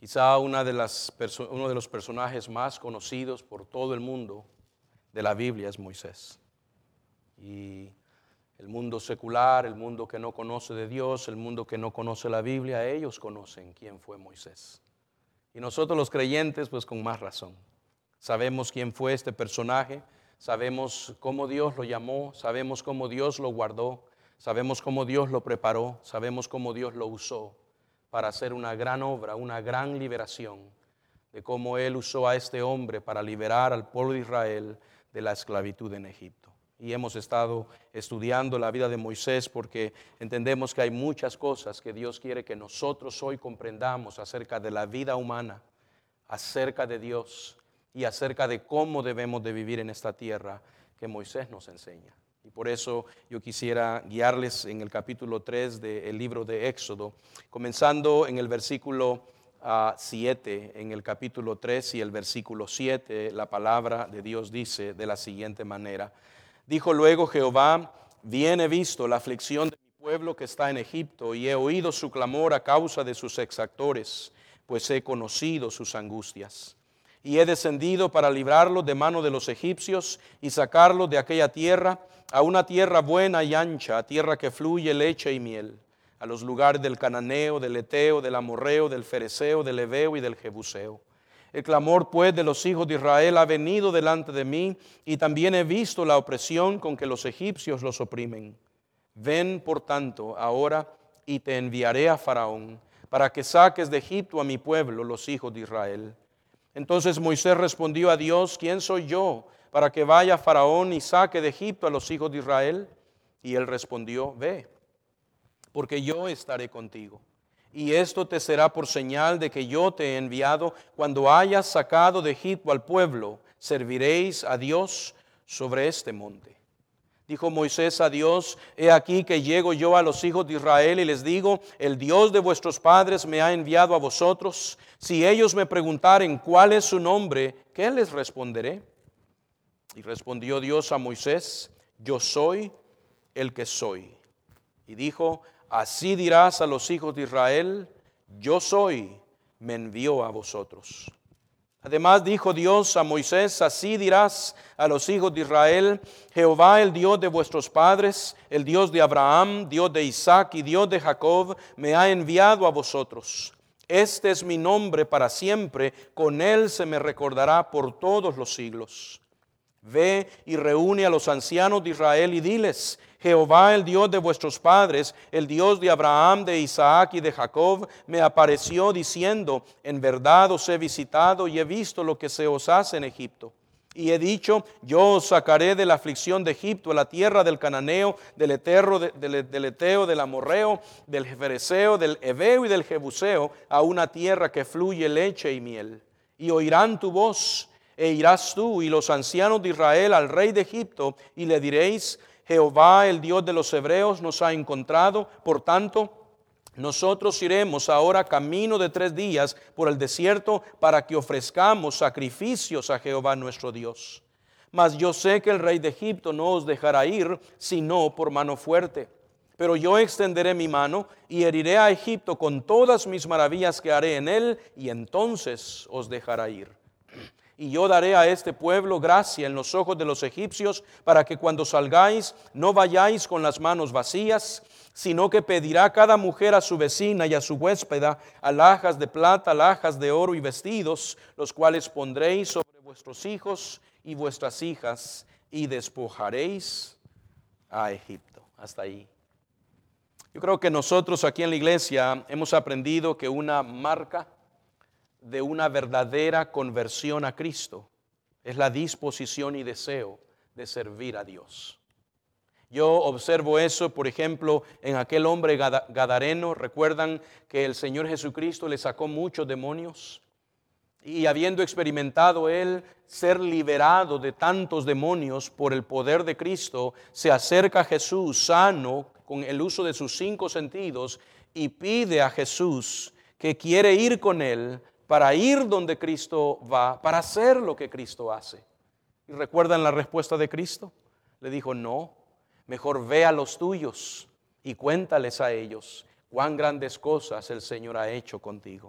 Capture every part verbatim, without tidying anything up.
Quizá una de las perso- uno de los personajes más conocidos por todo el mundo de la Biblia es Moisés. Y el mundo secular, el mundo que no conoce de Dios, el mundo que no conoce la Biblia, ellos conocen quién fue Moisés. Y nosotros los creyentes, pues con más razón. Sabemos quién fue este personaje, sabemos cómo Dios lo llamó, sabemos cómo Dios lo guardó, sabemos cómo Dios lo preparó, sabemos cómo Dios lo usó para hacer una gran obra, una gran liberación, de cómo Él usó a este hombre para liberar al pueblo de Israel de la esclavitud en Egipto. Y hemos estado estudiando la vida de Moisés porque entendemos que hay muchas cosas que Dios quiere que nosotros hoy comprendamos acerca de la vida humana, acerca de Dios y acerca de cómo debemos de vivir en esta tierra que Moisés nos enseña. Y por eso yo quisiera guiarles en el capítulo tres del libro de Éxodo, comenzando en el versículo siete, en el capítulo tres y el versículo siete, la palabra de Dios dice de la siguiente manera: dijo luego Jehová, bien he visto la aflicción de mi pueblo que está en Egipto, y he oído su clamor a causa de sus exactores, pues he conocido sus angustias. Y he descendido para librarlo de mano de los egipcios y sacarlo de aquella tierra a una tierra buena y ancha, a tierra que fluye leche y miel, a los lugares del cananeo, del eteo, del amorreo, del fereceo, del heveo y del jebuseo. El clamor pues de los hijos de Israel ha venido delante de mí, y también he visto la opresión con que los egipcios los oprimen. Ven por tanto ahora y te enviaré a Faraón, para que saques de Egipto a mi pueblo, los hijos de Israel. Entonces Moisés respondió a Dios: ¿quién soy yo para que vaya a Faraón y saque de Egipto a los hijos de Israel? Y él respondió: ve, porque yo estaré contigo. Y esto te será por señal de que yo te he enviado. Cuando hayas sacado de Egipto al pueblo, serviréis a Dios sobre este monte. Dijo Moisés a Dios: he aquí que llego yo a los hijos de Israel y les digo: el Dios de vuestros padres me ha enviado a vosotros. Si ellos me preguntaren cuál es su nombre, ¿qué les responderé? Y respondió Dios a Moisés: yo soy el que soy. Y dijo: así dirás a los hijos de Israel: yo soy, me envió a vosotros. Además dijo Dios a Moisés: así dirás a los hijos de Israel: Jehová, el Dios de vuestros padres, el Dios de Abraham, Dios de Isaac y Dios de Jacob, me ha enviado a vosotros. Este es mi nombre para siempre, con él se me recordará por todos los siglos. Ve y reúne a los ancianos de Israel y diles: Jehová, el Dios de vuestros padres, el Dios de Abraham, de Isaac y de Jacob, me apareció diciendo: en verdad os he visitado y he visto lo que se os hace en Egipto. Y he dicho: yo os sacaré de la aflicción de Egipto, a la tierra del cananeo, del etero, del, del eteo, del amorreo, del fereceo, del heveo y del jebuseo, a una tierra que fluye leche y miel. Y oirán tu voz, e irás tú y los ancianos de Israel al rey de Egipto, y le diréis: Jehová, el Dios de los hebreos, nos ha encontrado. Por tanto, nosotros iremos ahora camino de tres días por el desierto para que ofrezcamos sacrificios a Jehová nuestro Dios. Mas yo sé que el rey de Egipto no os dejará ir, sino por mano fuerte. Pero yo extenderé mi mano y heriré a Egipto con todas mis maravillas que haré en él, y entonces os dejará ir. Y yo daré a este pueblo gracia en los ojos de los egipcios, para que cuando salgáis no vayáis con las manos vacías, sino que pedirá cada mujer a su vecina y a su huéspeda alhajas de plata, alhajas de oro y vestidos, los cuales pondréis sobre vuestros hijos y vuestras hijas, y despojaréis a Egipto. Hasta ahí. Yo creo que nosotros aquí en la iglesia hemos aprendido que una marca de una verdadera conversión a Cristo es la disposición y deseo de servir a Dios. Yo observo eso, por ejemplo, en aquel hombre gadareno. Recuerdan que el Señor Jesucristo le sacó muchos demonios, y habiendo experimentado él ser liberado de tantos demonios por el poder de Cristo, se acerca a Jesús sano con el uso de sus cinco sentidos y pide a Jesús que quiere ir con él para ir donde Cristo va, para hacer lo que Cristo hace. ¿Y recuerdan la respuesta de Cristo? Le dijo: no, mejor ve a los tuyos y cuéntales a ellos cuán grandes cosas el Señor ha hecho contigo.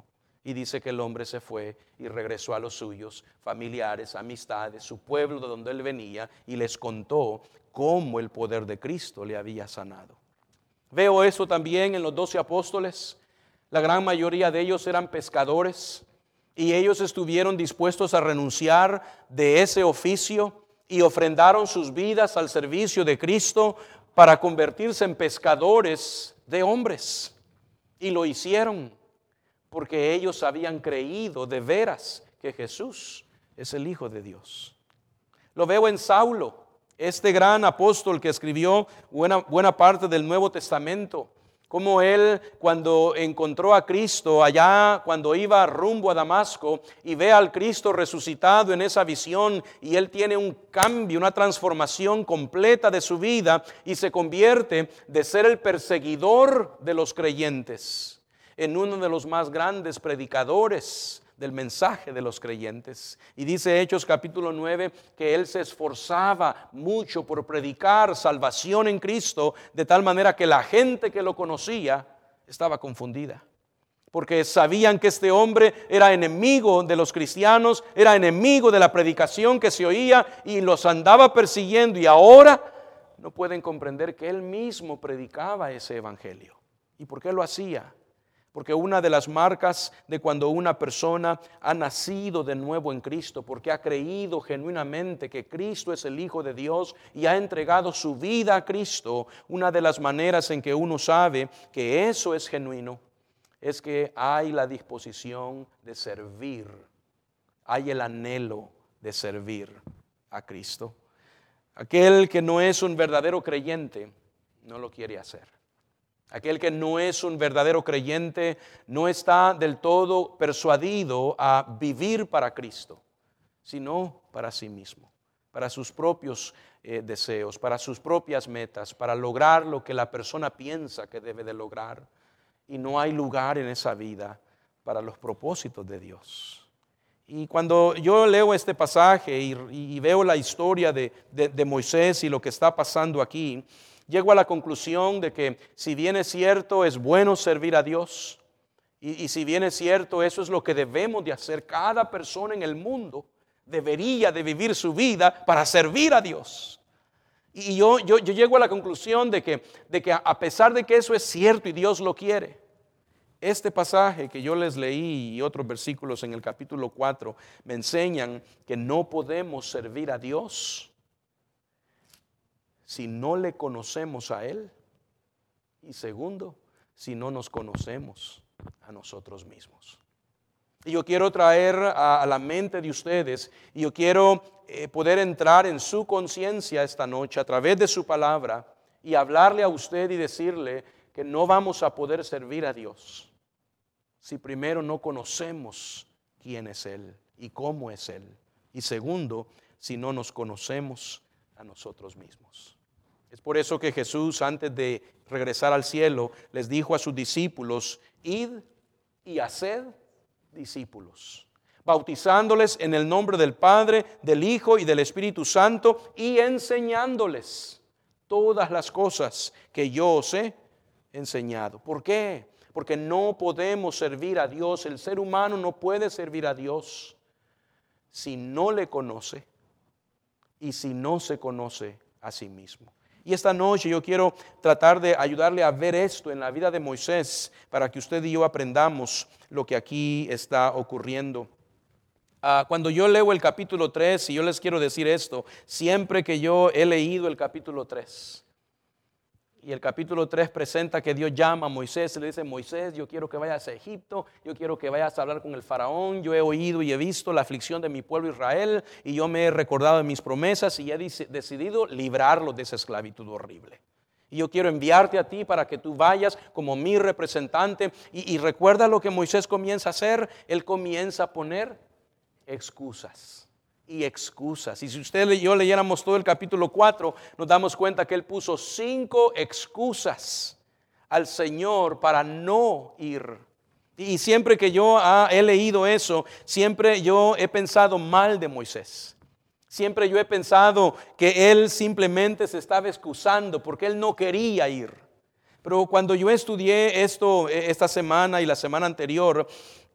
Y dice que el hombre se fue y regresó a los suyos, familiares, amistades, su pueblo de donde él venía, y les contó cómo el poder de Cristo le había sanado. Veo eso también en los doce apóstoles. La gran mayoría de ellos eran pescadores y ellos estuvieron dispuestos a renunciar de ese oficio y ofrendaron sus vidas al servicio de Cristo para convertirse en pescadores de hombres. Y lo hicieron porque ellos habían creído de veras que Jesús es el Hijo de Dios. Lo veo en Saulo, este gran apóstol que escribió buena, buena parte del Nuevo Testamento. Como él, cuando encontró a Cristo allá, cuando iba rumbo a Damasco y ve al Cristo resucitado en esa visión, y él tiene un cambio, una transformación completa de su vida y se convierte de ser el perseguidor de los creyentes en uno de los más grandes predicadores del mensaje de los creyentes. Y dice Hechos capítulo nueve que él se esforzaba mucho por predicar salvación en Cristo, de tal manera que la gente que lo conocía estaba confundida, porque sabían que este hombre era enemigo de los cristianos, era enemigo de la predicación que se oía y los andaba persiguiendo, y ahora no pueden comprender que él mismo predicaba ese evangelio. ¿Y por qué lo hacía? Porque una de las marcas de cuando una persona ha nacido de nuevo en Cristo, porque ha creído genuinamente que Cristo es el Hijo de Dios y ha entregado su vida a Cristo, una de las maneras en que uno sabe que eso es genuino, es que hay la disposición de servir, hay el anhelo de servir a Cristo. Aquel que no es un verdadero creyente no lo quiere hacer. Aquel que no es un verdadero creyente no está del todo persuadido a vivir para Cristo, sino para sí mismo, para sus propios eh, deseos, para sus propias metas, para lograr lo que la persona piensa que debe de lograr. Y no hay lugar en esa vida para los propósitos de Dios. Y cuando yo leo este pasaje y, y veo la historia de, de, de Moisés y lo que está pasando aquí, llego a la conclusión de que si bien es cierto, es bueno servir a Dios, y, y si bien es cierto, eso es lo que debemos de hacer. Cada persona en el mundo debería de vivir su vida para servir a Dios. Y yo, yo, yo llego a la conclusión de que, de que a pesar de que eso es cierto y Dios lo quiere, este pasaje que yo les leí y otros versículos en el capítulo cuatro me enseñan que no podemos servir a Dios si no le conocemos a Él, y segundo, si no nos conocemos a nosotros mismos. Y yo quiero traer a, a la mente de ustedes, y yo quiero eh, poder entrar en su conciencia esta noche a través de su palabra y hablarle a usted y decirle que no vamos a poder servir a Dios si primero no conocemos quién es Él y cómo es Él, y segundo, si no nos conocemos a nosotros mismos. Es por eso que Jesús, antes de regresar al cielo, les dijo a sus discípulos: id y haced discípulos, bautizándoles en el nombre del Padre, del Hijo y del Espíritu Santo, y enseñándoles todas las cosas que yo os he enseñado. ¿Por qué? Porque no podemos servir a Dios, el ser humano no puede servir a Dios si no le conoce y si no se conoce a sí mismo. Y esta noche yo quiero tratar de ayudarle a ver esto en la vida de Moisés, para que usted y yo aprendamos lo que aquí está ocurriendo. Uh, cuando yo leo el capítulo tres, y yo les quiero decir esto, siempre que yo he leído el capítulo tres, y el capítulo tres presenta que Dios llama a Moisés y le dice: Moisés, yo quiero que vayas a Egipto, yo quiero que vayas a hablar con el faraón, yo he oído y he visto la aflicción de mi pueblo Israel, y yo me he recordado de mis promesas y he decidido librarlo de esa esclavitud horrible. Y yo quiero enviarte a ti para que tú vayas como mi representante. Y, y recuerda lo que Moisés comienza a hacer. Él comienza a poner excusas y excusas. Y si usted y yo leyéramos todo el capítulo cuatro, nos damos cuenta que él puso cinco excusas al Señor para no ir. Y siempre que yo ah, he leído eso, siempre yo he pensado mal de Moisés. Siempre yo he pensado que él simplemente se estaba excusando porque él no quería ir. Pero cuando yo estudié esto esta semana y la semana anterior,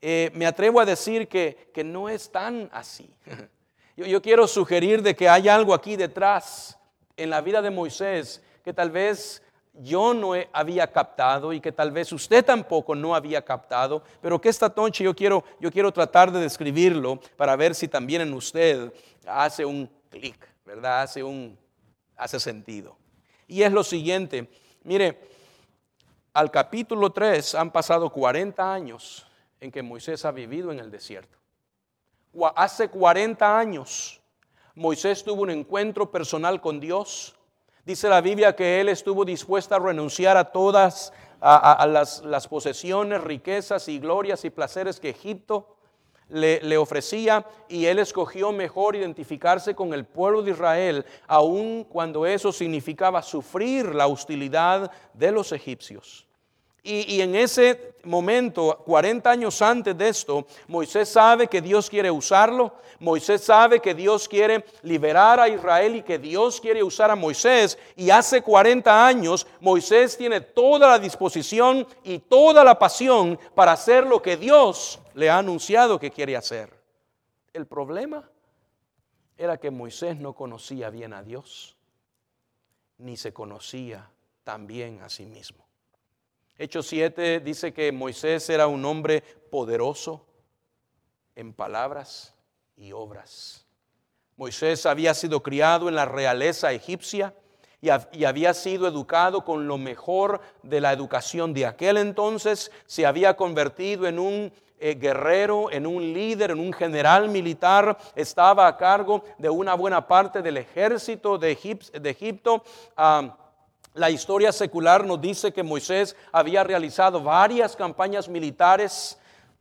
eh, me atrevo a decir que, que no es tan así. Yo, yo quiero sugerir de que hay algo aquí detrás en la vida de Moisés que tal vez yo no he- había captado y que tal vez usted tampoco no había captado, pero que esta noche yo quiero, yo quiero tratar de describirlo para ver si también en usted hace un clic, ¿verdad? Hace un, hace sentido. Y es lo siguiente, mire, al capítulo tres han pasado cuarenta años en que Moisés ha vivido en el desierto. Hace cuarenta años Moisés tuvo un encuentro personal con Dios. Dice la Biblia que él estuvo dispuesto a renunciar a todas a, a, a las, las posesiones, riquezas y glorias y placeres que Egipto le, le ofrecía, y él escogió mejor identificarse con el pueblo de Israel, aun cuando eso significaba sufrir la hostilidad de los egipcios. Y, y en ese momento, cuarenta años antes de esto, Moisés sabe que Dios quiere usarlo. Moisés sabe que Dios quiere liberar a Israel y que Dios quiere usar a Moisés. Y hace cuarenta años Moisés tiene toda la disposición y toda la pasión para hacer lo que Dios le ha anunciado que quiere hacer. El problema era que Moisés no conocía bien a Dios, ni se conocía tan bien a sí mismo. Hechos siete dice que Moisés era un hombre poderoso en palabras y obras. Moisés había sido criado en la realeza egipcia y, y había sido educado con lo mejor de la educación de aquel entonces. Se había convertido en un eh, guerrero, en un líder, en un general militar. Estaba a cargo de una buena parte del ejército de, Egip- de Egipto. Um, La historia secular nos dice que Moisés había realizado varias campañas militares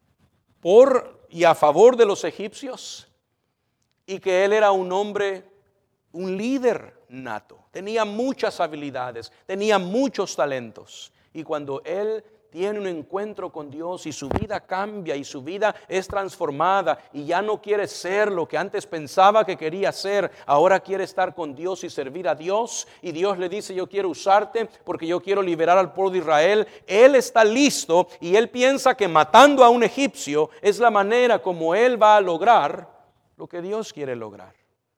por y a favor de los egipcios, y que él era un hombre, un líder nato. Tenía muchas habilidades, tenía muchos talentos, y cuando él tiene un encuentro con Dios y su vida cambia y su vida es transformada y ya no quiere ser lo que antes pensaba que quería ser, ahora quiere estar con Dios y servir a Dios, y Dios le dice: yo quiero usarte porque yo quiero liberar al pueblo de Israel. Él está listo y él piensa que matando a un egipcio es la manera como él va a lograr lo que Dios quiere lograr.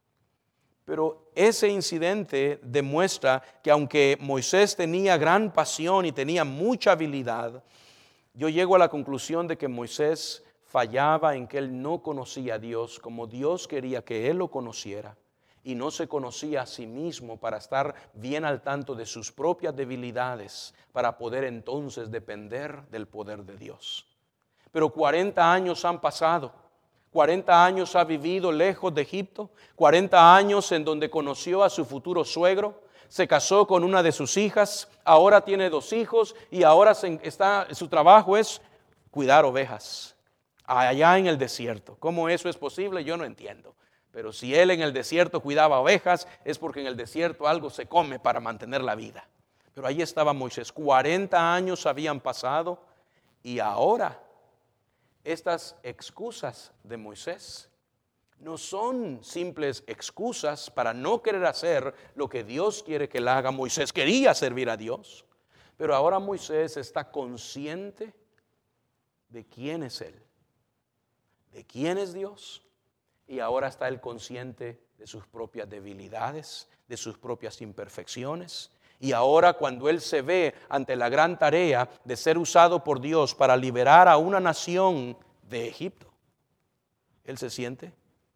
Pero ese incidente demuestra que aunque Moisés tenía gran pasión y tenía mucha habilidad, yo llego a la conclusión de que Moisés fallaba en que él no conocía a Dios como Dios quería que él lo conociera, y no se conocía a sí mismo para estar bien al tanto de sus propias debilidades, para poder entonces depender del poder de Dios. Pero cuarenta años han pasado. cuarenta años ha vivido lejos de Egipto, cuarenta años en donde conoció a su futuro suegro, se casó con una de sus hijas, ahora tiene dos hijos y ahora se está, su trabajo es cuidar ovejas allá en el desierto. ¿Cómo eso es posible? Yo no entiendo. Pero si él en el desierto cuidaba ovejas, es porque en el desierto algo se come para mantener la vida. Pero ahí estaba Moisés, cuarenta años habían pasado, y ahora estas excusas de Moisés no son simples excusas para no querer hacer lo que Dios quiere que él haga. Moisés quería servir a Dios, pero ahora Moisés está consciente de quién es él, de quién es Dios, y ahora está él consciente de sus propias debilidades, de sus propias imperfecciones. Y ahora, cuando él se ve ante la gran tarea de ser usado por Dios para liberar a una nación de Egipto, él se siente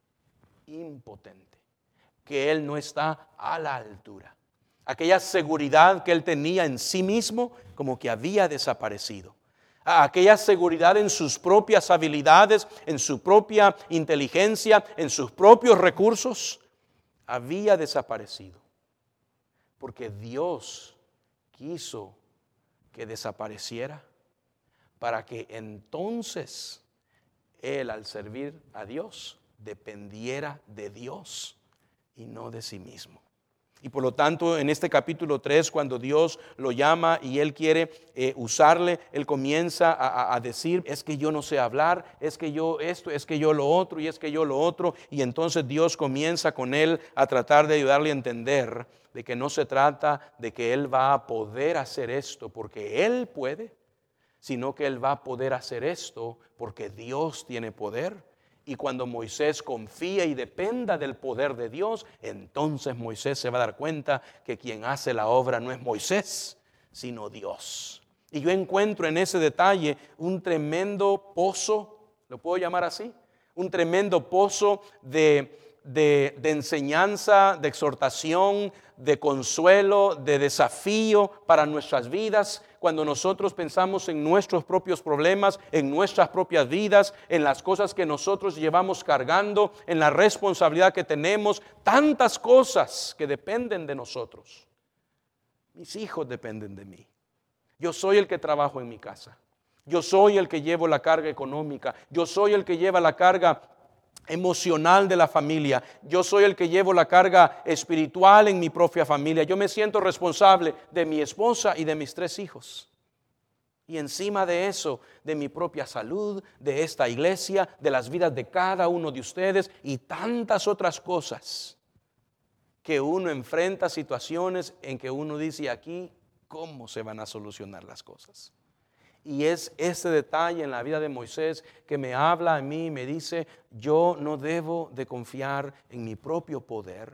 impotente, que él no está a la altura. Aquella seguridad que él tenía en sí mismo como que había desaparecido. Aquella seguridad en sus propias habilidades, en su propia inteligencia, en sus propios recursos, había desaparecido. Porque Dios quiso que desapareciera para que entonces él, al servir a Dios, dependiera de Dios y no de sí mismo. Y por lo tanto, en este capítulo tres, cuando Dios lo llama y él quiere eh, usarle, él comienza a, a decir: es que yo no sé hablar, es que yo esto, es que yo lo otro, y es que yo lo otro. Y entonces Dios comienza con él a tratar de ayudarle a entender de que no se trata de que él va a poder hacer esto porque él puede, sino que Él va a poder hacer esto porque Dios tiene poder. Y cuando Moisés confía y dependa del poder de Dios, entonces Moisés se va a dar cuenta que quien hace la obra no es Moisés, sino Dios. Y yo encuentro en ese detalle un tremendo pozo, ¿lo puedo llamar así? Un tremendo pozo de, de, de enseñanza, de exhortación, de consuelo, de desafío para nuestras vidas. Cuando nosotros pensamos en nuestros propios problemas, en nuestras propias vidas, en las cosas que nosotros llevamos cargando, en la responsabilidad que tenemos, tantas cosas que dependen de nosotros. Mis hijos dependen de mí. Yo soy el que trabajo en mi casa. Yo soy el que llevo la carga económica. Yo soy el que lleva la carga emocional de la familia. Yo soy el que llevo la carga espiritual en mi propia familia. Yo me siento responsable de mi esposa y de mis tres hijos. Y encima de eso, de mi propia salud, de esta iglesia, de las vidas de cada uno de ustedes y tantas otras cosas que uno enfrenta, situaciones en que uno dice aquí, ¿cómo se van a solucionar las cosas? Y es ese detalle en la vida de Moisés que me habla a mí y me dice, yo no debo de confiar en mi propio poder,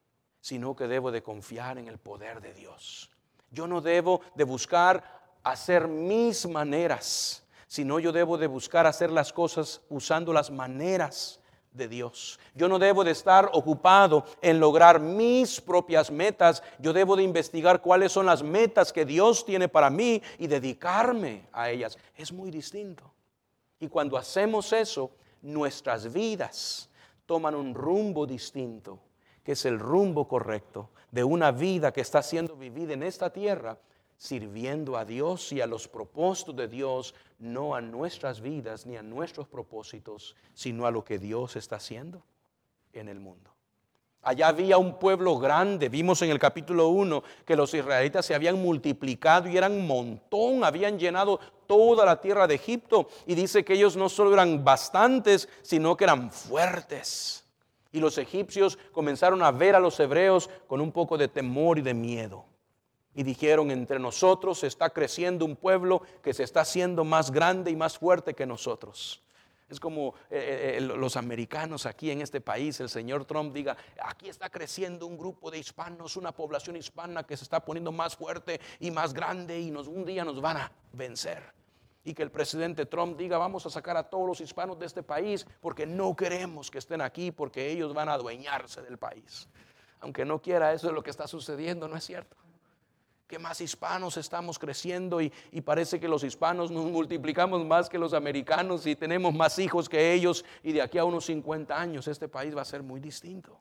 sino que debo de confiar en el poder de Dios. Yo no debo de buscar hacer mis maneras, sino yo debo de buscar hacer las cosas usando las maneras de Dios. Yo no debo de estar ocupado en lograr mis propias metas. Yo debo de investigar cuáles son las metas que Dios tiene para mí y dedicarme a ellas. Es muy distinto. Y cuando hacemos eso, nuestras vidas toman un rumbo distinto, que es el rumbo correcto de una vida que está siendo vivida en esta tierra, sirviendo a Dios y a los propósitos de Dios, no a nuestras vidas ni a nuestros propósitos, sino a lo que Dios está haciendo en el mundo. Allá había un pueblo grande. Vimos en el capítulo uno que los israelitas se habían multiplicado y eran un montón, habían llenado toda la tierra de Egipto. Y dice que ellos no solo eran bastantes, sino que eran fuertes. Y los egipcios comenzaron a ver a los hebreos con un poco de temor y de miedo. Y dijeron, entre nosotros está creciendo un pueblo que se está haciendo más grande y más fuerte que nosotros. Es como eh, eh, los americanos aquí en este país, el señor Trump diga, aquí está creciendo un grupo de hispanos, una población hispana que se está poniendo más fuerte y más grande y nos, un día nos van a vencer. Y que el presidente Trump diga, vamos a sacar a todos los hispanos de este país porque no queremos que estén aquí porque ellos van a adueñarse del país. Aunque no quiera, eso es lo que está sucediendo, ¿no es cierto? Que más hispanos estamos creciendo y, y parece que los hispanos nos multiplicamos más que los americanos y tenemos más hijos que ellos, y de aquí a unos cincuenta años este país va a ser muy distinto.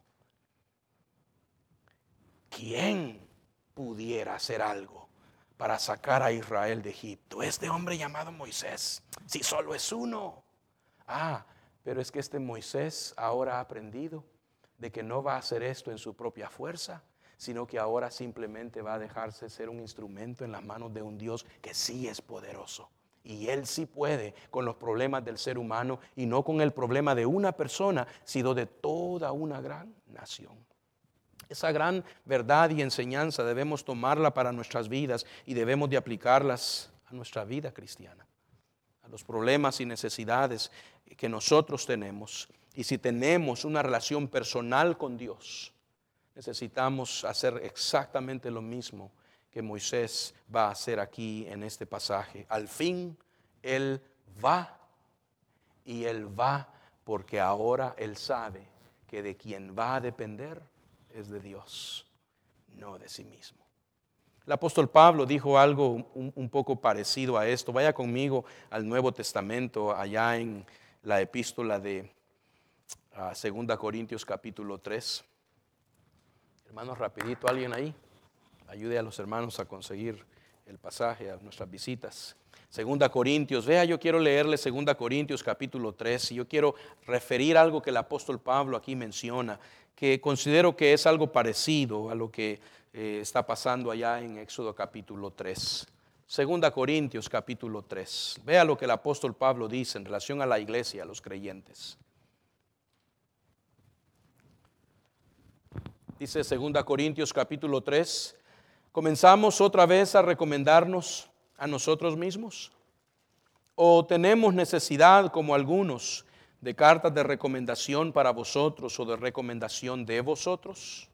¿Quién pudiera hacer algo para sacar a Israel de Egipto? Este hombre llamado Moisés, si solo es uno. Ah, pero es que este Moisés ahora ha aprendido de que no va a hacer esto en su propia fuerza, sino que ahora simplemente va a dejarse ser un instrumento en las manos de un Dios que sí es poderoso. Y Él sí puede con los problemas del ser humano y no con el problema de una persona, sino de toda una gran nación. Esa gran verdad y enseñanza debemos tomarla para nuestras vidas y debemos de aplicarlas a nuestra vida cristiana, a los problemas y necesidades que nosotros tenemos. Y si tenemos una relación personal con Dios, necesitamos hacer exactamente lo mismo que Moisés va a hacer aquí en este pasaje. Al fin, Él va y Él va porque ahora Él sabe que de quien va a depender es de Dios, no de sí mismo. El apóstol Pablo dijo algo un, un poco parecido a esto. Vaya conmigo al Nuevo Testamento, allá en la epístola de uh, Segunda Corintios capítulo tres. Hermanos, rapidito, ¿alguien ahí? Ayude a los hermanos a conseguir el pasaje a nuestras visitas. Segunda Corintios, vea, yo quiero leerle Segunda Corintios capítulo tres y yo quiero referir algo que el apóstol Pablo aquí menciona, que considero que es algo parecido a lo que eh, está pasando allá en Éxodo capítulo tres. Segunda Corintios capítulo tres. Vea lo que el apóstol Pablo dice en relación a la iglesia, a los creyentes. Dice Segunda Corintios capítulo tres, comenzamos otra vez a recomendarnos a nosotros mismos. ¿O tenemos necesidad, como algunos, de cartas de recomendación para vosotros o de recomendación de vosotros?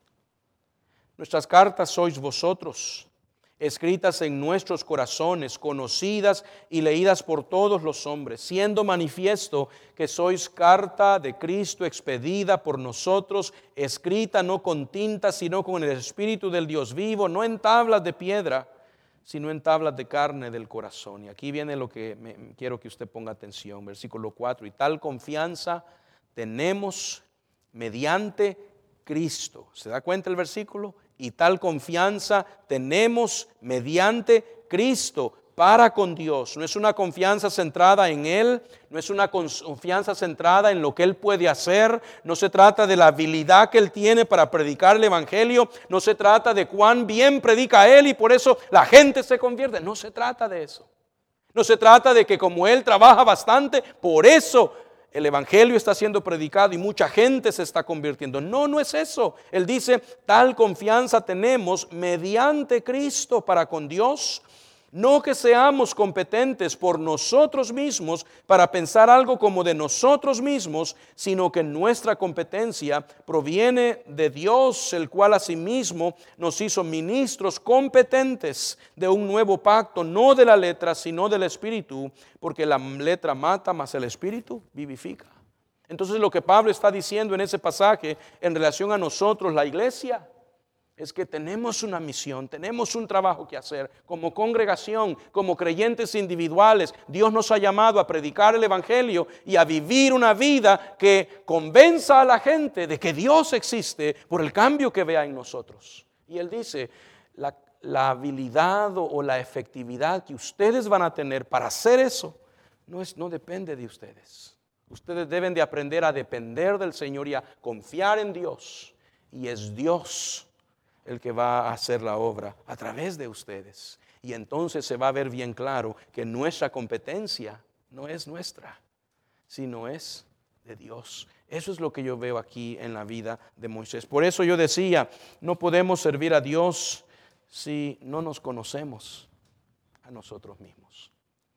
Nuestras cartas sois vosotros, escritas en nuestros corazones, conocidas y leídas por todos los hombres, siendo manifiesto que sois carta de Cristo expedida por nosotros, escrita no con tinta, sino con el Espíritu del Dios vivo, no en tablas de piedra, sino en tablas de carne del corazón. Y aquí viene lo que me, quiero que usted ponga atención, versículo cuatro. Y tal confianza tenemos mediante Cristo. ¿Se da cuenta el versículo? Y tal confianza tenemos mediante Cristo para con Dios. No es una confianza centrada en Él, no es una confianza centrada en lo que Él puede hacer, no se trata de la habilidad que Él tiene para predicar el Evangelio, no se trata de cuán bien predica Él y por eso la gente se convierte, no se trata de eso. No se trata de que como Él trabaja bastante, por eso el Evangelio está siendo predicado y mucha gente se está convirtiendo. No, no es eso. Él dice, tal confianza tenemos mediante Cristo para con Dios. No que seamos competentes por nosotros mismos para pensar algo como de nosotros mismos, sino que nuestra competencia proviene de Dios, el cual asimismo nos hizo ministros competentes de un nuevo pacto, no de la letra, sino del Espíritu, porque la letra mata, mas el Espíritu vivifica. Entonces lo que Pablo está diciendo en ese pasaje en relación a nosotros, la iglesia, es que tenemos una misión, tenemos un trabajo que hacer como congregación, como creyentes individuales. Dios nos ha llamado a predicar el Evangelio y a vivir una vida que convenza a la gente de que Dios existe por el cambio que vea en nosotros. Y Él dice, la, la habilidad o, o la efectividad que ustedes van a tener para hacer eso no, es, no depende de ustedes. Ustedes deben de aprender a depender del Señor y a confiar en Dios. Y es Dios el que va a hacer la obra a través de ustedes. Y entonces se va a ver bien claro que nuestra competencia no es nuestra, sino es de Dios. Eso es lo que yo veo aquí en la vida de Moisés. Por eso yo decía, no podemos servir a Dios si no nos conocemos a nosotros mismos.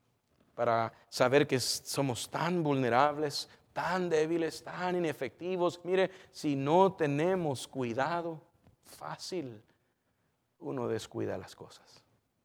Para saber que somos tan vulnerables, tan débiles, tan inefectivos. Mire, si no tenemos cuidado, fácil uno descuida las cosas.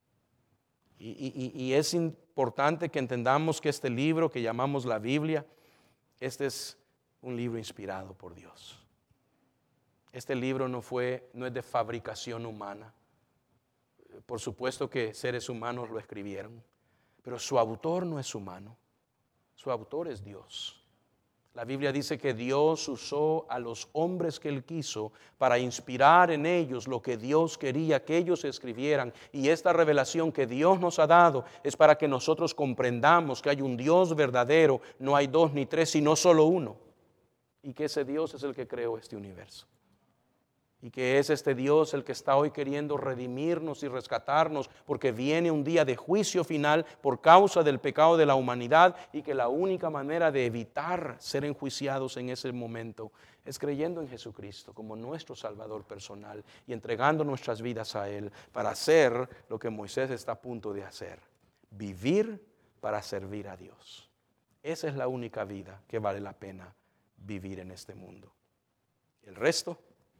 Y, y, y es importante que entendamos que este libro que llamamos la Biblia, este es un libro inspirado por Dios. Este libro no fue, no es de fabricación humana. Por supuesto que seres humanos lo escribieron, pero su autor no es humano. Su autor es Dios. La Biblia dice que Dios usó a los hombres que Él quiso para inspirar en ellos lo que Dios quería que ellos escribieran. Y esta revelación que Dios nos ha dado es para que nosotros comprendamos que hay un Dios verdadero, no hay dos ni tres, sino solo uno. Y que ese Dios es el que creó este universo. Y que es este Dios el que está hoy queriendo redimirnos y rescatarnos, porque viene un día de juicio final por causa del pecado de la humanidad, y que la única manera de evitar ser enjuiciados en ese momento es creyendo en Jesucristo como nuestro Salvador personal y entregando nuestras vidas a Él para hacer lo que Moisés está a punto de hacer: vivir para servir a Dios. Esa es la única vida que vale la pena vivir en este mundo. El resto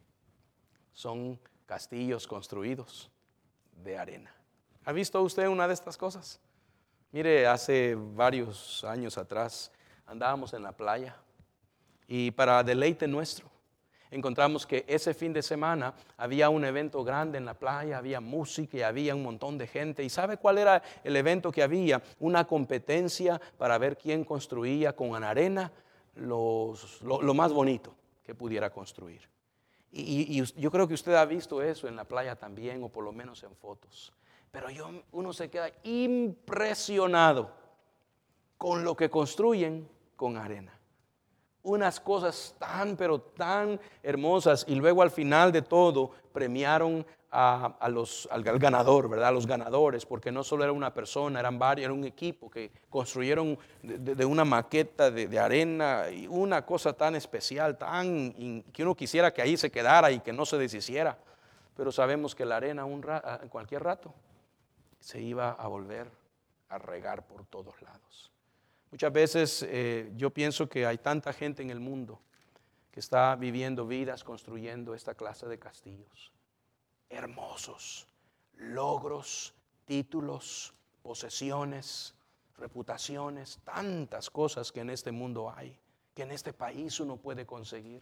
son castillos construidos de arena. ¿Ha visto usted una de estas cosas? Mire, hace varios años atrás andábamos en la playa y para deleite nuestro encontramos que ese fin de semana había un evento grande en la playa, había música y había un montón de gente. ¿Y sabe cuál era el evento que había? Una competencia para ver quién construía con arena los, lo, lo más bonito que pudiera construir. Y, y yo creo que usted ha visto eso en la playa también, o por lo menos en fotos. Pero yo, uno se queda impresionado con lo que construyen con arena. Unas cosas tan, pero tan hermosas. Y luego al final de todo premiaron a, a los, al, al ganador, ¿verdad? A los ganadores, porque no solo era una persona, eran varios, era un equipo que construyeron de, de una maqueta de, de arena, y una cosa tan especial, tan que uno quisiera que ahí se quedara y que no se deshiciera. Pero sabemos que la arena un ra, en cualquier rato se iba a volver a regar por todos lados. Muchas veces eh, yo pienso que hay tanta gente en el mundo que está viviendo vidas construyendo esta clase de castillos. Hermosos, logros, títulos, posesiones, reputaciones, tantas cosas que en este mundo hay, que en este país uno puede conseguir,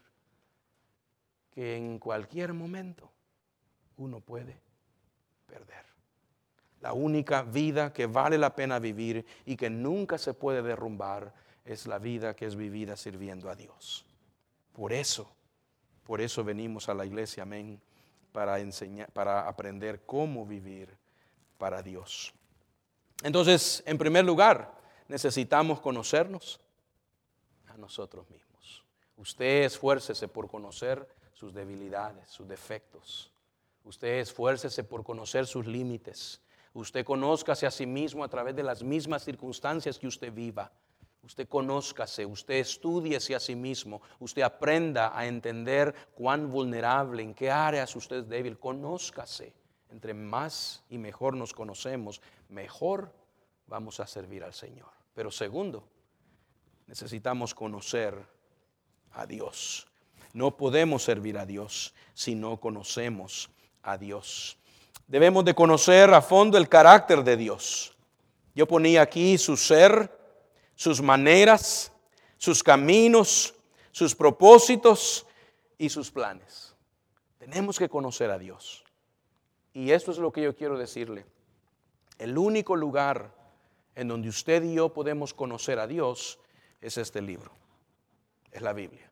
que en cualquier momento uno puede perder. La única vida que vale la pena vivir y que nunca se puede derrumbar es la vida que es vivida sirviendo a Dios. Por eso, por eso venimos a la iglesia, amén, para enseñar, para aprender cómo vivir para Dios. Entonces, en primer lugar, necesitamos conocernos a nosotros mismos. Usted esfuércese por conocer sus debilidades, sus defectos. Usted esfuércese por conocer sus límites. Usted conózcase a sí mismo a través de las mismas circunstancias que usted viva. Usted conózcase, usted estúdiese a sí mismo, usted aprenda a entender cuán vulnerable, en qué áreas usted es débil. Conózcase. Entre más y mejor nos conocemos, mejor vamos a servir al Señor. Pero segundo, necesitamos conocer a Dios. No podemos servir a Dios si no conocemos a Dios. Debemos de conocer a fondo el carácter de Dios. Yo ponía aquí su ser, sus maneras, sus caminos, sus propósitos y sus planes. Tenemos que conocer a Dios. Y esto es lo que yo quiero decirle. El único lugar en donde usted y yo podemos conocer a Dios es este libro, es la Biblia.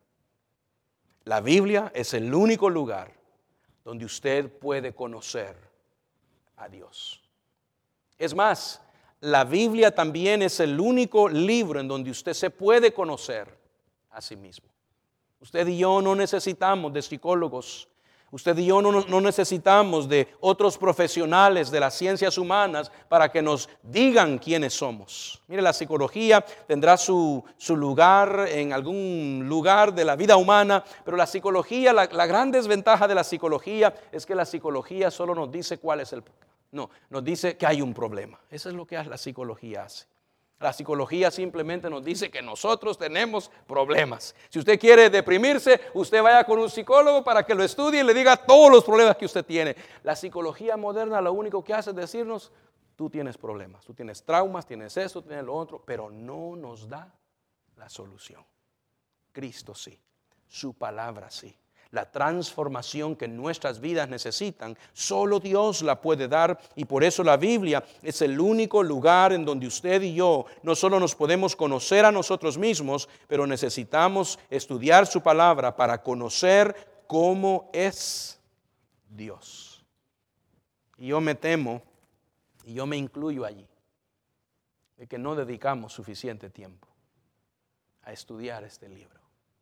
La Biblia es el único lugar donde usted puede conocer a Dios. Es más, la Biblia también es el único libro en donde usted se puede conocer a sí mismo. Usted y yo no necesitamos de psicólogos. Usted y yo no, no necesitamos de otros profesionales de las ciencias humanas para que nos digan quiénes somos. Mire, la psicología tendrá su, su lugar en algún lugar de la vida humana, pero la psicología, la, la gran desventaja de la psicología es que la psicología solo nos dice cuál es el problema. No, nos dice que hay un problema. Eso es lo que la psicología hace. La psicología simplemente nos dice que nosotros tenemos problemas. Si usted quiere deprimirse, usted vaya con un psicólogo para que lo estudie y le diga todos los problemas que usted tiene. La psicología moderna lo único que hace es decirnos, tú tienes problemas, tú tienes traumas, tienes esto, tienes lo otro, pero no nos da la solución. Cristo sí, su palabra sí. La transformación que nuestras vidas necesitan, solo Dios la puede dar, y por eso la Biblia es el único lugar en donde usted y yo no solo nos podemos conocer a nosotros mismos, pero necesitamos estudiar su palabra para conocer cómo es Dios. Y yo me temo, y yo me incluyo allí, de que no dedicamos suficiente tiempo a estudiar este libro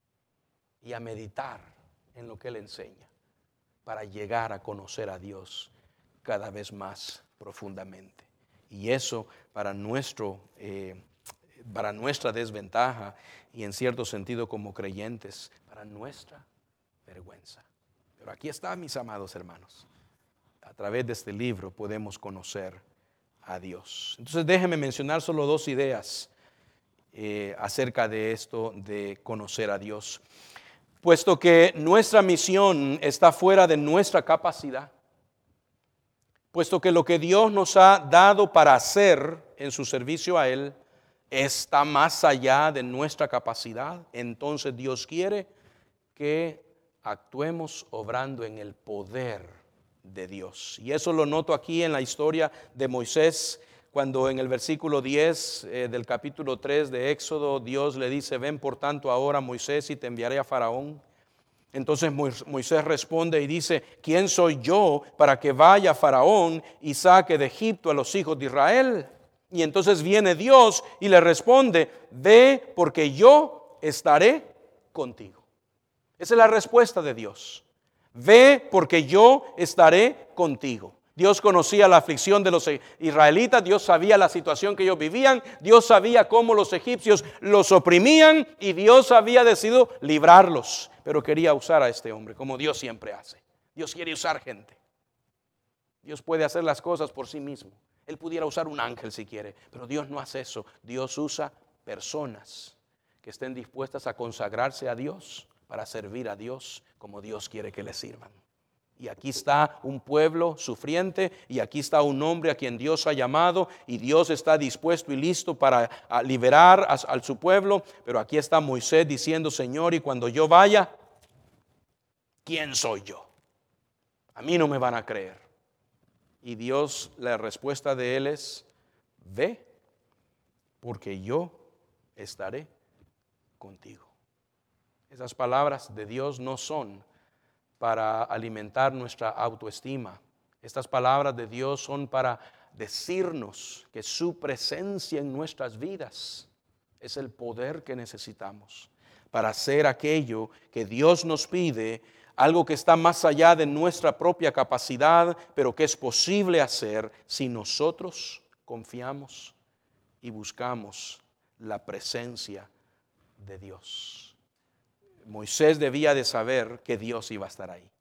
y a meditar en lo que Él enseña para llegar a conocer a Dios cada vez más profundamente. Y eso para, nuestro, eh, para nuestra desventaja y en cierto sentido como creyentes, para nuestra vergüenza. Pero aquí está, mis amados hermanos. A través de este libro podemos conocer a Dios. Entonces déjenme mencionar solo dos ideas eh, acerca de esto de conocer a Dios. Puesto que nuestra misión está fuera de nuestra capacidad, puesto que lo que Dios nos ha dado para hacer en su servicio a Él está más allá de nuestra capacidad, entonces Dios quiere que actuemos obrando en el poder de Dios. Y eso lo noto aquí en la historia de Moisés, cuando en el versículo diez eh, del capítulo tres de Éxodo, Dios le dice, ven por tanto ahora, Moisés, y te enviaré a Faraón. Entonces Moisés responde y dice, ¿quién soy yo para que vaya Faraón y saque de Egipto a los hijos de Israel? Y entonces viene Dios y le responde, ve porque yo estaré contigo. Esa es la respuesta de Dios. Ve porque yo estaré contigo. Dios conocía la aflicción de los israelitas, Dios sabía la situación que ellos vivían, Dios sabía cómo los egipcios los oprimían y Dios había decidido librarlos. Pero quería usar a este hombre, como Dios siempre hace. Dios quiere usar gente. Dios puede hacer las cosas por sí mismo. Él pudiera usar un ángel si quiere, pero Dios no hace eso. Dios usa personas que estén dispuestas a consagrarse a Dios para servir a Dios como Dios quiere que le sirvan. Y aquí está un pueblo sufriente y aquí está un hombre a quien Dios ha llamado y Dios está dispuesto y listo para liberar a, a su pueblo. Pero aquí está Moisés diciendo, Señor, y cuando yo vaya, ¿quién soy yo? A mí no me van a creer. Y Dios, la respuesta de él es, ve, porque yo estaré contigo. Esas palabras de Dios no son para alimentar nuestra autoestima. Estas palabras de Dios son para decirnos que su presencia en nuestras vidas es el poder que necesitamos para hacer aquello que Dios nos pide, algo que está más allá de nuestra propia capacidad, pero que es posible hacer si nosotros confiamos y buscamos la presencia de Dios. Moisés debía de saber que Dios iba a estar ahí.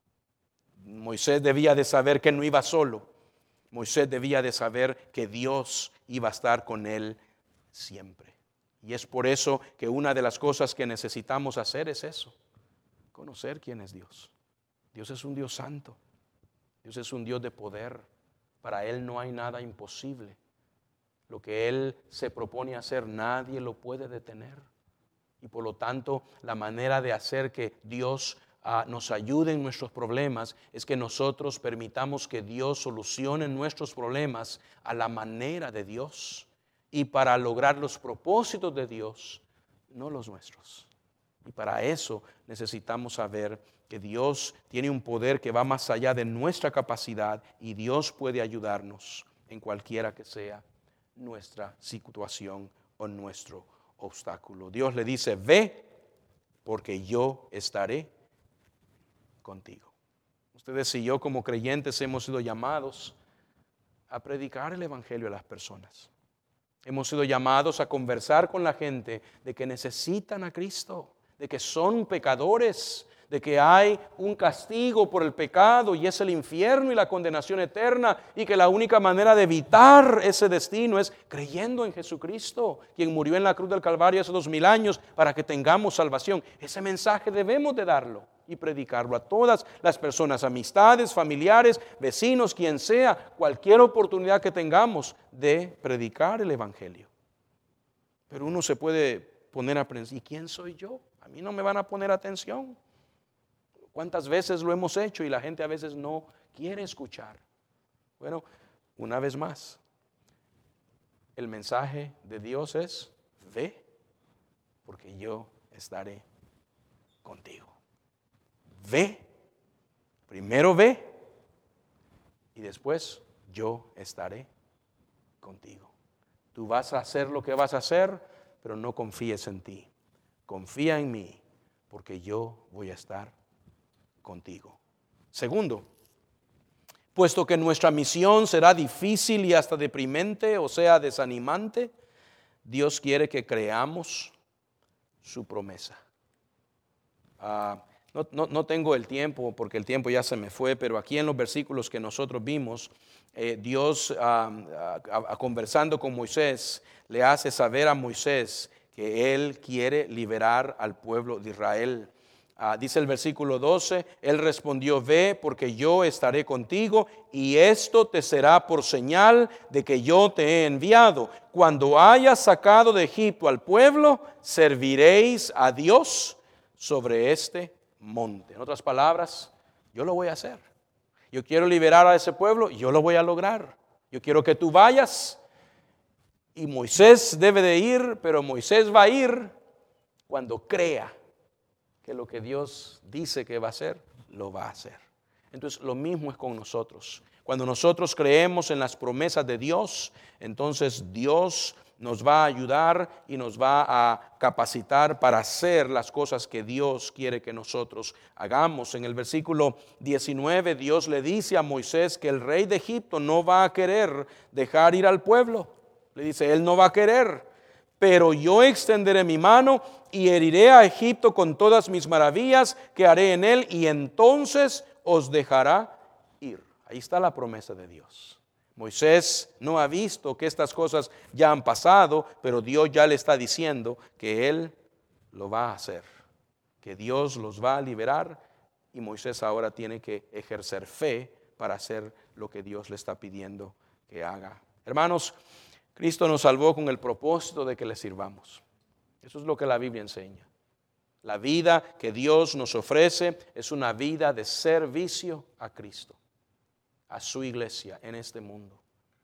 Moisés debía de saber que no iba solo. Moisés debía de saber que Dios iba a estar con él siempre. Y es por eso que una de las cosas que necesitamos hacer es eso, conocer quién es Dios. Dios es un Dios santo. Dios es un Dios de poder. Para Él no hay nada imposible. Lo que Él se propone hacer, nadie lo puede detener. Y por lo tanto, la manera de hacer que Dios uh, nos ayude en nuestros problemas es que nosotros permitamos que Dios solucione nuestros problemas a la manera de Dios y para lograr los propósitos de Dios, no los nuestros. Y para eso necesitamos saber que Dios tiene un poder que va más allá de nuestra capacidad y Dios puede ayudarnos en cualquiera que sea nuestra situación o nuestro obstáculo. Dios le dice, ve, porque yo estaré contigo. Ustedes y yo como creyentes hemos sido llamados a predicar el evangelio a las personas. Hemos sido llamados a conversar con la gente de que necesitan a Cristo, de que son pecadores, de que hay un castigo por el pecado y es el infierno y la condenación eterna y que la única manera de evitar ese destino es creyendo en Jesucristo, quien murió en la cruz del Calvario hace dos mil años para que tengamos salvación. Ese mensaje debemos de darlo y predicarlo a todas las personas, amistades, familiares, vecinos, quien sea, cualquier oportunidad que tengamos de predicar el evangelio. Pero uno se puede poner a pensar, ¿y quién soy yo? A mí no me van a poner atención. ¿Cuántas veces lo hemos hecho y la gente a veces no quiere escuchar? Bueno, una vez más, el mensaje de Dios es, ve, porque yo estaré contigo. Ve, primero ve y después yo estaré contigo. Tú vas a hacer lo que vas a hacer, pero no confíes en ti. Confía en mí, porque yo voy a estar contigo. Segundo, puesto que nuestra misión será difícil y hasta deprimente, o sea, desanimante, Dios quiere que creamos su promesa. Uh, no, no, no tengo el tiempo, porque el tiempo ya se me fue, pero aquí en los versículos que nosotros vimos, eh, Dios, uh, uh, uh, conversando con Moisés, le hace saber a Moisés que Él quiere liberar al pueblo de Israel. Uh, dice el versículo doce, Él respondió, ve, porque yo estaré contigo, y esto te será por señal de que yo te he enviado. Cuando hayas sacado de Egipto al pueblo, serviréis a Dios sobre este monte. En otras palabras, yo lo voy a hacer. Yo quiero liberar a ese pueblo, yo lo voy a lograr. Yo quiero que tú vayas, y Moisés debe de ir, pero Moisés va a ir cuando crea que lo que Dios dice que va a hacer, lo va a hacer. Entonces lo mismo es con nosotros. Cuando nosotros creemos en las promesas de Dios, entonces Dios nos va a ayudar y nos va a capacitar para hacer las cosas que Dios quiere que nosotros hagamos. En el versículo diecinueve, Dios le dice a Moisés que el rey de Egipto no va a querer dejar ir al pueblo. Le dice, él no va a querer, pero yo extenderé mi mano y heriré a Egipto con todas mis maravillas que haré en él, y entonces os dejará ir. Ahí está la promesa de Dios. Moisés no ha visto que estas cosas ya han pasado, pero Dios ya le está diciendo que Él lo va a hacer, que Dios los va a liberar, y Moisés ahora tiene que ejercer fe para hacer lo que Dios le está pidiendo que haga. Hermanos, Cristo nos salvó con el propósito de que le sirvamos. Eso es lo que la Biblia enseña. La vida que Dios nos ofrece es una vida de servicio a Cristo, a su iglesia en este mundo.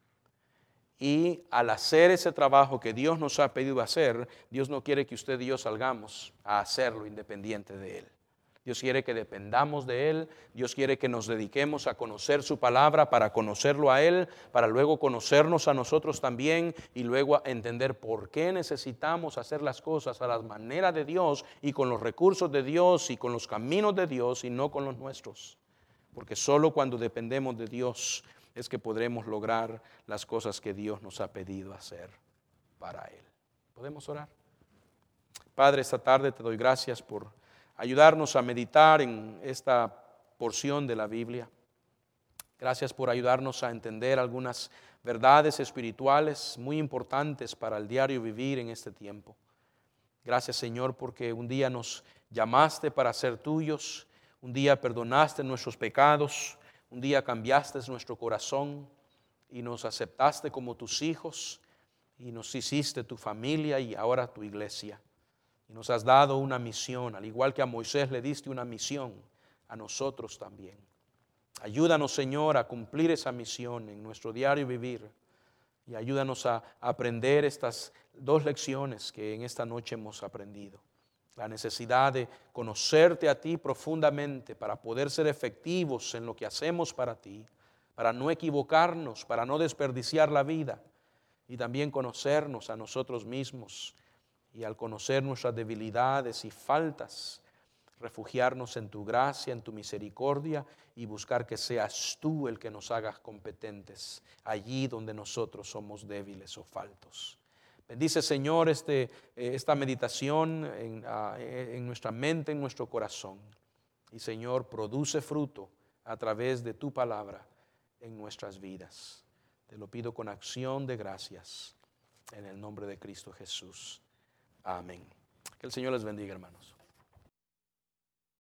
Y al hacer ese trabajo que Dios nos ha pedido hacer, Dios no quiere que usted y yo salgamos a hacerlo independiente de Él. Dios quiere que dependamos de Él. Dios quiere que nos dediquemos a conocer su palabra para conocerlo a Él, para luego conocernos a nosotros también y luego entender por qué necesitamos hacer las cosas a la manera de Dios y con los recursos de Dios y con los caminos de Dios y no con los nuestros. Porque solo cuando dependemos de Dios es que podremos lograr las cosas que Dios nos ha pedido hacer para Él. ¿Podemos orar? Padre, esta tarde te doy gracias por ayudarnos a meditar en esta porción de la Biblia. Gracias por ayudarnos a entender algunas verdades espirituales muy importantes para el diario vivir en este tiempo. Gracias, Señor, porque un día nos llamaste para ser tuyos, un día perdonaste nuestros pecados, un día cambiaste nuestro corazón y nos aceptaste como tus hijos y nos hiciste tu familia y ahora tu iglesia. Y nos has dado una misión, al igual que a Moisés le diste una misión, a nosotros también. Ayúdanos, Señor, a cumplir esa misión en nuestro diario vivir y ayúdanos a aprender estas dos lecciones que en esta noche hemos aprendido. La necesidad de conocerte a ti profundamente para poder ser efectivos en lo que hacemos para ti, para no equivocarnos, para no desperdiciar la vida y también conocernos a nosotros mismos. Y al conocer nuestras debilidades y faltas, refugiarnos en tu gracia, en tu misericordia y buscar que seas tú el que nos hagas competentes allí donde nosotros somos débiles o faltos. Bendice, Señor, este, esta meditación en, en nuestra mente, en nuestro corazón. Y, Señor, produce fruto a través de tu palabra en nuestras vidas. Te lo pido con acción de gracias en el nombre de Cristo Jesús. Amén. Que el Señor les bendiga, hermanos.